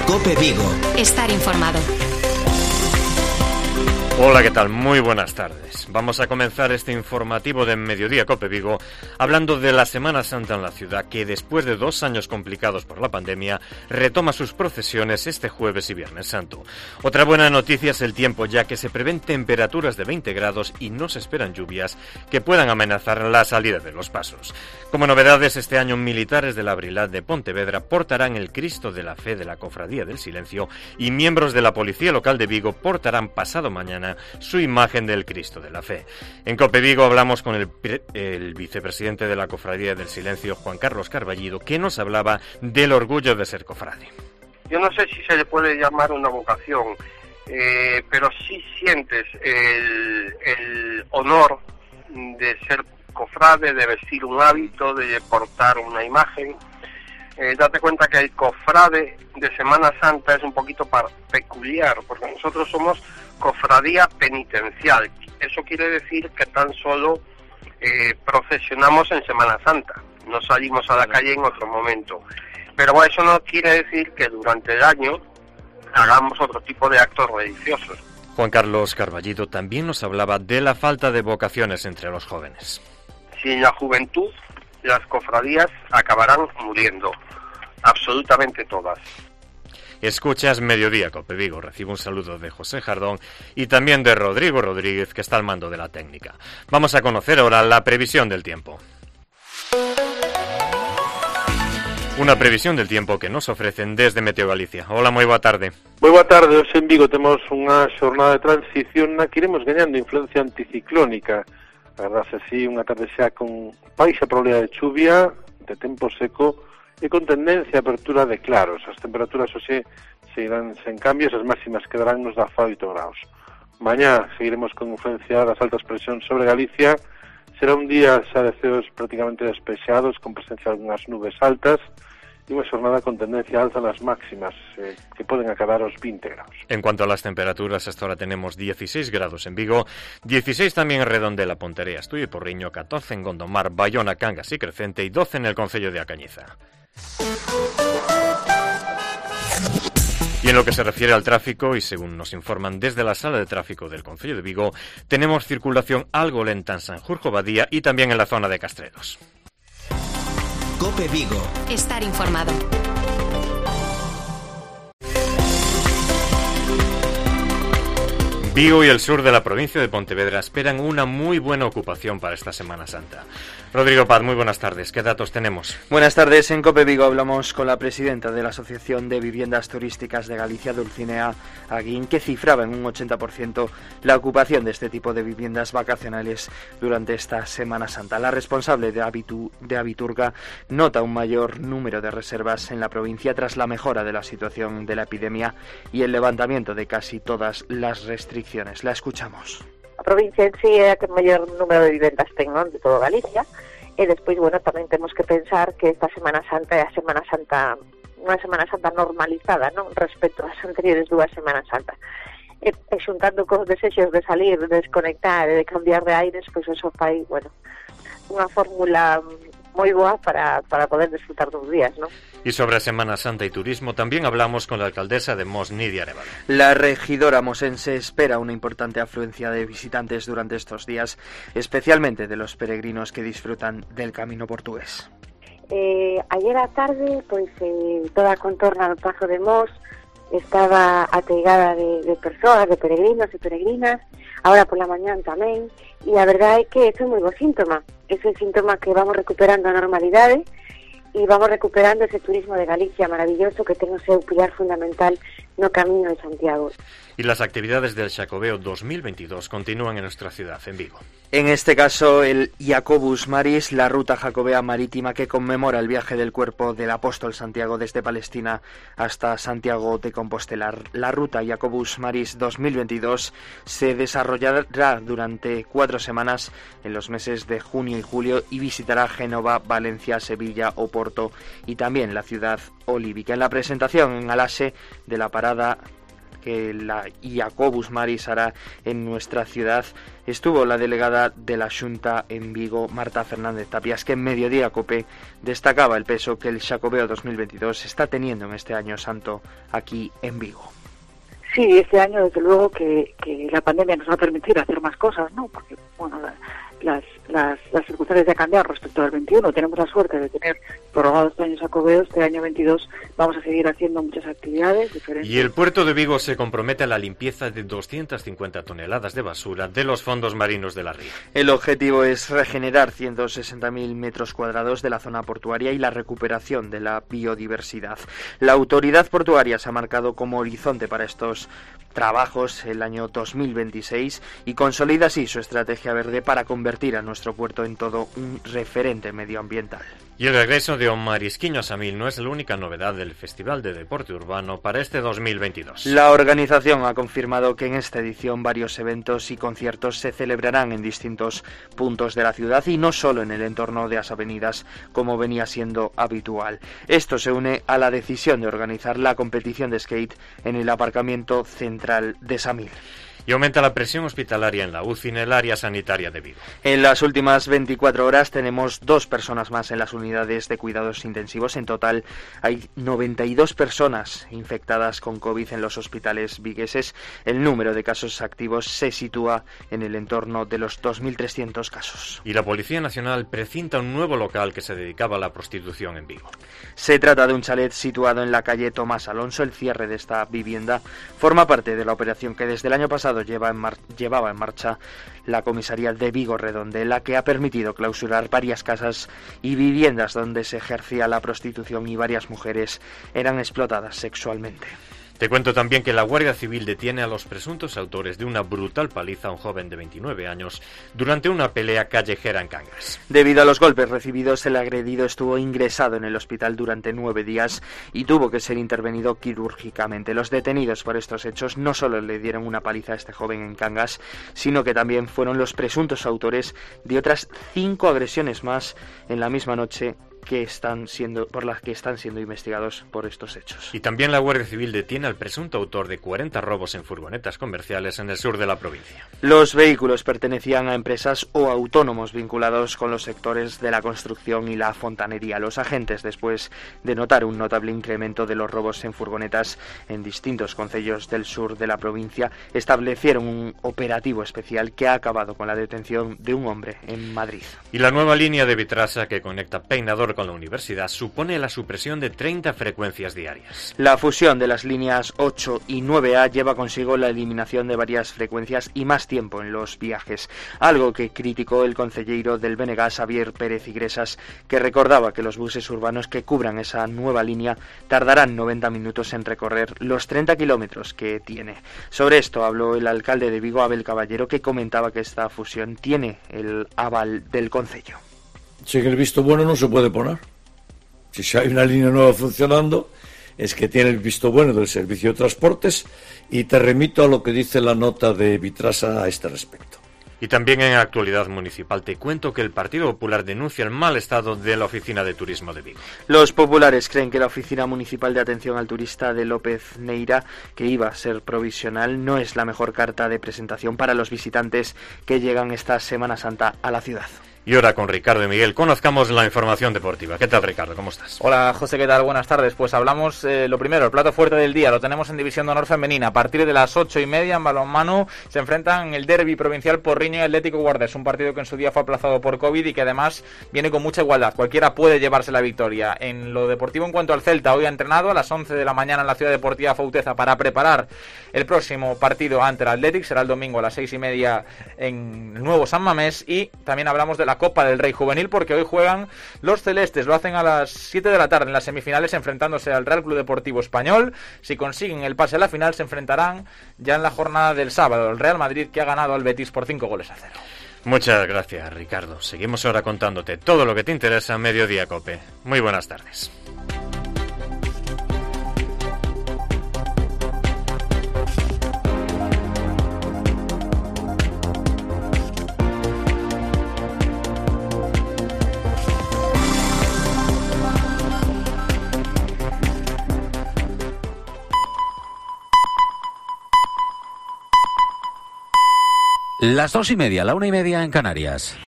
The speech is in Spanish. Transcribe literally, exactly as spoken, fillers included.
COPE Vigo. Estar informado. Hola, ¿qué tal? Muy buenas tardes. Vamos a comenzar este informativo de Mediodía COPE Vigo hablando de la Semana Santa en la ciudad, que después de dos años complicados por la pandemia retoma sus procesiones este jueves y viernes santo. Otra buena noticia es el tiempo, ya que se prevén temperaturas de veinte grados y no se esperan lluvias que puedan amenazar la salida de los pasos. Como novedades, este año militares de la Abrilat de Pontevedra portarán el Cristo de la Fe de la Cofradía del Silencio y miembros de la Policía Local de Vigo portarán pasado mañana su imagen del Cristo de la Fe. En COPE Vigo hablamos con el, el vicepresidente de la Cofradía del Silencio, Juan Carlos Carballido, que nos hablaba del orgullo de ser cofrade. Yo no sé si se le puede llamar una vocación, eh, pero sí sientes el, el honor de ser cofrade, de vestir un hábito, de portar una imagen. Eh, date cuenta que el cofrade de Semana Santa es un poquito par- peculiar, porque nosotros somos cofradía penitencial. Eso quiere decir que tan solo eh, procesionamos en Semana Santa, no salimos a la calle en otro momento. Pero bueno, eso no quiere decir que durante el año hagamos otro tipo de actos religiosos. Juan Carlos Carballido también nos hablaba de la falta de vocaciones entre los jóvenes. Sin la juventud, las cofradías acabarán muriendo, absolutamente todas. Escuchas Mediodía COPE Vigo. Recibo un saludo de José Jardón y también de Rodrigo Rodríguez, que está al mando de la técnica. Vamos a conocer ahora la previsión del tiempo. Una previsión del tiempo que nos ofrecen desde Meteo Galicia. Hola, moi boa tarde. Moi boa tarde, hoxe en Vigo temos unha xornada de transición na que iremos gañando influencia anticiclónica. A verdade, así, unha tarde xa con baixa probabilidade de chuvia, de tempo seco e con tendencia a apertura de claros. As temperaturas hoxe seguirán sen cambios, as máximas quedarán nos dezaoito graus. Mañá seguiremos con influencia das altas presións sobre Galicia. Será un día xa de ceos prácticamente despexados, con presencia de algunhas nubes altas, e unha xornada con tendencia alta nas máximas, eh, que poden acabar os vinte graus. En cuanto a las temperaturas, hasta ahora tenemos dieciséis grados en Vigo, dieciséis también en Redondela, Ponterea, Estudio y Porriño, catorce en Gondomar, Bayona, Cangas y Crecente y doce en el concello de A Cañiza. Y en lo que se refiere al tráfico, y según nos informan desde la sala de tráfico del concello de Vigo, tenemos circulación algo lenta en Sanjurjo Badía y también en la zona de Castrelos. COPE Vigo. Estar informado. Vigo y el sur de la provincia de Pontevedra esperan una muy buena ocupación para esta Semana Santa. Rodrigo Paz, muy buenas tardes. ¿Qué datos tenemos? Buenas tardes. En COPE Vigo hablamos con la presidenta de la Asociación de Viviendas Turísticas de Galicia, Dulcinea Aguín, que cifraba en un ochenta por ciento la ocupación de este tipo de viviendas vacacionales durante esta Semana Santa. La responsable de, Habitu, de Habiturga nota un mayor número de reservas en la provincia tras la mejora de la situación de la epidemia y el levantamiento de casi todas las restricciones. La escuchamos. A provincia en sí é a que maior número de vivendas ten, non, de todo Galicia, e despois, bueno, tamén temos que pensar que esta Semana Santa é a Semana Santa, unha Semana Santa normalizada, non, respecto ás anteriores dúas Semanas Santas. E, e xuntando cos desexos de salir, de desconectar e de cambiar de aires, pois eso fai, bueno, unha fórmula moi boa para, para poder disfrutar dos días, ¿no? Y sobre Semana Santa y turismo también hablamos con la alcaldesa de Mos, Nidia Arevalo. La regidora mosense espera una importante afluencia de visitantes durante estos días, especialmente de los peregrinos que disfrutan del camino portugués. Eh, ayer á tarde, pois eh, toda a contorna do Pazo de Mos estaba ateigada de, de persoas, de peregrinos e peregrinas, ahora pola mañán tamén, e a verdade é que ese é un moi bo síntoma, ese síntoma que vamos recuperando a normalidade e vamos recuperando ese turismo de Galicia maravilloso que ten o seu pilar fundamental no Camiño de Santiago. Y las actividades del Xacobeo dos mil veintidós continúan en nuestra ciudad, en Vigo. En este caso, el Jacobus Maris, la ruta jacobea marítima que conmemora el viaje del cuerpo del apóstol Santiago desde Palestina hasta Santiago de Compostela. La ruta Jacobus Maris dos mil veintidós se desarrollará durante cuatro semanas en los meses de junio y julio y visitará Génova, Valencia, Sevilla, Oporto y también la ciudad olívica. En la presentación en Alase de la parada que la Iacobus Maris hará en nuestra ciudad, estuvo la delegada de la Xunta en Vigo, Marta Fernández Tapias, que en Mediodía Cope destacaba el peso que el Xacobeo dos mil veintidós está teniendo en este año santo aquí en Vigo. Sí, este año desde luego que, que la pandemia nos va a permitir hacer más cosas, ¿no? Porque, bueno, la, las, las, las circunstancias ya cambian respecto al veintiuno. Tenemos la suerte de tener prorrogado este año Xacobeo. Este año veintidós vamos a seguir haciendo muchas actividades diferentes. Y el puerto de Vigo se compromete a la limpieza de doscientas cincuenta toneladas de basura de los fondos marinos de la ría. El objetivo es regenerar ciento sesenta mil metros cuadrados de la zona portuaria y la recuperación de la biodiversidad. La autoridad portuaria se ha marcado como horizonte para estos trabajos el año dos mil veintiséis y consolida así su estrategia verde para convertir a nuestro puerto en todo un referente medioambiental. Y el regreso de Marisquiño a Samil no es la única novedad del Festival de Deporte Urbano para este dos mil veintidós. La organización ha confirmado que en esta edición varios eventos y conciertos se celebrarán en distintos puntos de la ciudad y no solo en el entorno de las avenidas como venía siendo habitual. Esto se une a la decisión de organizar la competición de skate en el aparcamiento central de Samil. Y aumenta la presión hospitalaria en la U C I en el área sanitaria de Vigo. En las últimas veinticuatro horas tenemos dos personas más en las unidades de cuidados intensivos. En total hay noventa y dos personas infectadas con COVID en los hospitales vigueses. El número de casos activos se sitúa en el entorno de los dos mil trescientos casos. Y la Policía Nacional precinta un nuevo local que se dedicaba a la prostitución en Vigo. Se trata de un chalet situado en la calle Tomás Alonso. El cierre de esta vivienda forma parte de la operación que desde el año pasado Lleva en mar- llevaba en marcha la comisaría de Vigo Redondela, que ha permitido clausurar varias casas y viviendas donde se ejercía la prostitución y varias mujeres eran explotadas sexualmente. Te cuento también que la Guardia Civil detiene a los presuntos autores de una brutal paliza a un joven de veintinueve años durante una pelea callejera en Cangas. Debido a los golpes recibidos, el agredido estuvo ingresado en el hospital durante nueve días y tuvo que ser intervenido quirúrgicamente. Los detenidos por estos hechos no solo le dieron una paliza a este joven en Cangas, sino que también fueron los presuntos autores de otras cinco agresiones más en la misma noche que están siendo por las que están siendo investigados por estos hechos. Y también la Guardia Civil detiene al presunto autor de cuarenta robos en furgonetas comerciales en el sur de la provincia. Los vehículos pertenecían a empresas o autónomos vinculados con los sectores de la construcción y la fontanería. Los agentes, después de notar un notable incremento de los robos en furgonetas en distintos concellos del sur de la provincia, establecieron un operativo especial que ha acabado con la detención de un hombre en Madrid. Y la nueva línea de Vitrasa que conecta Peinador con la universidad supone la supresión de treinta frecuencias diarias. La fusión de las líneas ocho y nueve A lleva consigo la eliminación de varias frecuencias y más tiempo en los viajes, algo que criticó el concelleiro del B N G, Xavier Pérez Igresas, que recordaba que los buses urbanos que cubran esa nueva línea tardarán noventa minutos en recorrer los treinta kilómetros que tiene. Sobre esto habló el alcalde de Vigo, Abel Caballero, que comentaba que esta fusión tiene el aval del concello. Sin el visto bueno no se puede poner. Si hay una línea nueva funcionando, es que tiene el visto bueno del Servicio de Transportes, y te remito a lo que dice la nota de Vitrasa a este respecto. Y también en actualidad municipal te cuento que el Partido Popular denuncia el mal estado de la Oficina de Turismo de Vigo. Los populares creen que la Oficina Municipal de Atención al Turista de López Neira, que iba a ser provisional, no es la mejor carta de presentación para los visitantes que llegan esta Semana Santa a la ciudad. Y ahora con Ricardo y Miguel conozcamos la información deportiva. ¿Qué tal, Ricardo? ¿Cómo estás? Hola, José, ¿qué tal? Buenas tardes. Pues hablamos, eh, lo primero, el plato fuerte del día. Lo tenemos en División de Honor Femenina. A partir de las ocho y media en balonmano se enfrentan el derbi provincial Porriño y Atlético Guardés. Un partido que en su día fue aplazado por COVID y que además viene con mucha igualdad. Cualquiera puede llevarse la victoria. En lo deportivo, en cuanto al Celta, hoy ha entrenado a las once de la mañana en la Ciudad Deportiva Fauteza para preparar el próximo partido ante el Athletic. Será el domingo a las seis y media en el nuevo San Mamés. Y también hablamos de la Copa del Rey Juvenil, porque hoy juegan los celestes. Lo hacen a las siete de la tarde en las semifinales, enfrentándose al Real Club Deportivo Español. Si consiguen el pase a la final, se enfrentarán ya en la jornada del sábado el Real Madrid, que ha ganado al Betis por cinco goles a cero. Muchas gracias, Ricardo. Seguimos ahora contándote todo lo que te interesa en Mediodía Cope. Muy buenas tardes. Las dos y media, la una y media en Canarias.